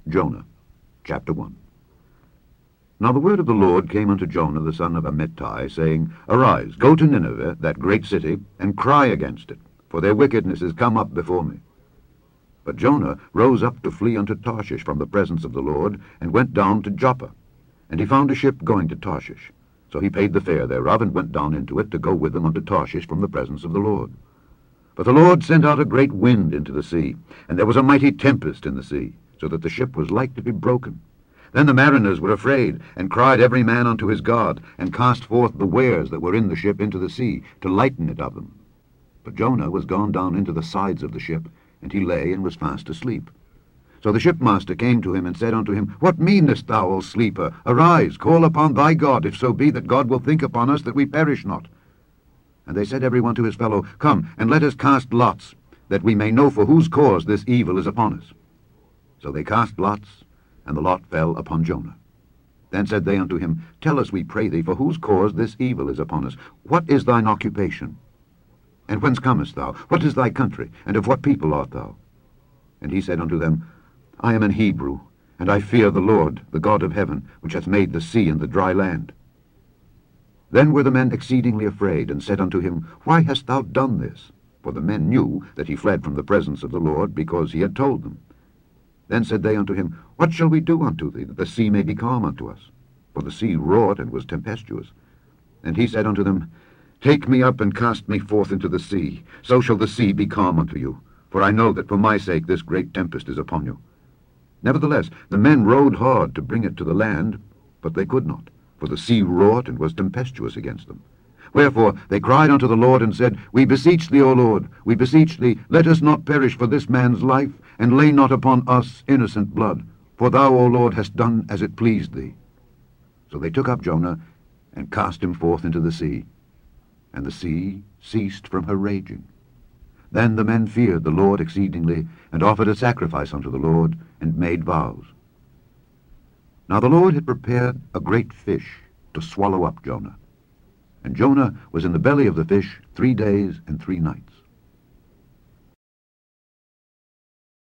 Jonah, chapter 1. Now the word of the Lord came unto Jonah the son of Amittai, saying, Arise, go to Nineveh, that great city, and cry against it, for their wickedness is come up before me. But Jonah rose up to flee unto Tarshish from the presence of the Lord, and went down to Joppa. And he found a ship going to Tarshish. So he paid the fare thereof, and went down into it to go with them unto Tarshish from the presence of the Lord. But the Lord sent out a great wind into the sea, and there was a mighty tempest in the sea, so that the ship was like to be broken. Then the mariners were afraid, and cried every man unto his God, and cast forth the wares that were in the ship into the sea, to lighten it of them. But Jonah was gone down into the sides of the ship, and he lay and was fast asleep. So the shipmaster came to him, and said unto him, What meanest thou, O sleeper? Arise, call upon thy God, if so be that God will think upon us, that we perish not. And they said every one to his fellow, Come, and let us cast lots, that we may know for whose cause this evil is upon us. So they cast lots, and the lot fell upon Jonah. Then said they unto him, Tell us, we pray thee, for whose cause this evil is upon us. What is thine occupation? And whence comest thou? What is thy country? And of what people art thou? And he said unto them, I am an Hebrew, and I fear the Lord, the God of heaven, which hath made the sea and the dry land. Then were the men exceedingly afraid, and said unto him, Why hast thou done this? For the men knew that he fled from the presence of the Lord, because he had told them. Then said they unto him, What shall we do unto thee, that the sea may be calm unto us? For the sea roared and was tempestuous. And he said unto them, Take me up and cast me forth into the sea, so shall the sea be calm unto you. For I know that for my sake this great tempest is upon you. Nevertheless the men rowed hard to bring it to the land, but they could not, for the sea roared and was tempestuous against them. Wherefore they cried unto the Lord, and said, We beseech thee, O Lord, we beseech thee, let us not perish for this man's life, and lay not upon us innocent blood. For thou, O Lord, hast done as it pleased thee. So they took up Jonah, and cast him forth into the sea. And the sea ceased from her raging. Then the men feared the Lord exceedingly, and offered a sacrifice unto the Lord, and made vows. Now the Lord had prepared a great fish to swallow up Jonah. And Jonah was in the belly of the fish 3 days and 3 nights.